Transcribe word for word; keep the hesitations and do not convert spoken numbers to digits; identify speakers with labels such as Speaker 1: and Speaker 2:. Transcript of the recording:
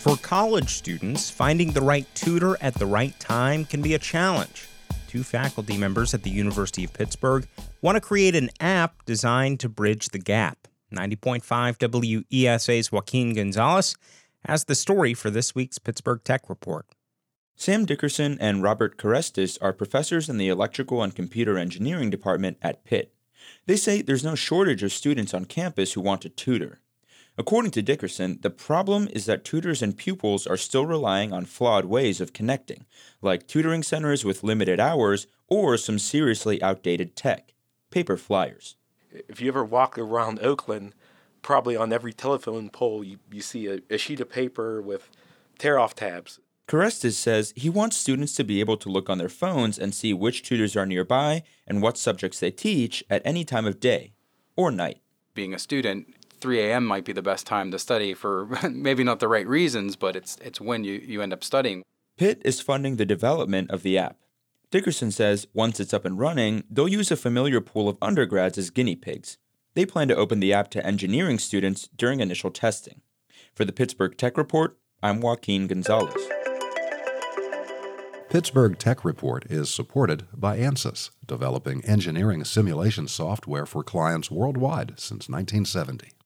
Speaker 1: For college students, finding the right tutor at the right time can be a challenge. Two faculty members at the University of Pittsburgh want to create an app designed to bridge the gap. ninety point five W E S A's Joaquin Gonzalez has the story for this week's Pittsburgh Tech Report.
Speaker 2: Sam Dickerson and Robert Carestis are professors in the Electrical and Computer Engineering Department at Pitt. They say there's no shortage of students on campus who want to tutor. According to Dickerson, the problem is that tutors and pupils are still relying on flawed ways of connecting, like tutoring centers with limited hours or some seriously outdated tech, paper flyers.
Speaker 3: If you ever walk around Oakland, probably on every telephone pole you, you see a, a sheet of paper with tear-off tabs.
Speaker 2: Carestis says he wants students to be able to look on their phones and see which tutors are nearby and what subjects they teach at any time of day or night.
Speaker 4: Being a student, three a.m. might be the best time to study for maybe not the right reasons, but it's it's when you, you end up studying.
Speaker 2: Pitt is funding the development of the app. Dickerson says once it's up and running, they'll use a familiar pool of undergrads as guinea pigs. They plan to open the app to engineering students during initial testing. For the Pittsburgh Tech Report, I'm Joaquin Gonzalez.
Speaker 5: Pittsburgh Tech Report is supported by ANSYS, developing engineering simulation software for clients worldwide since nineteen seventy.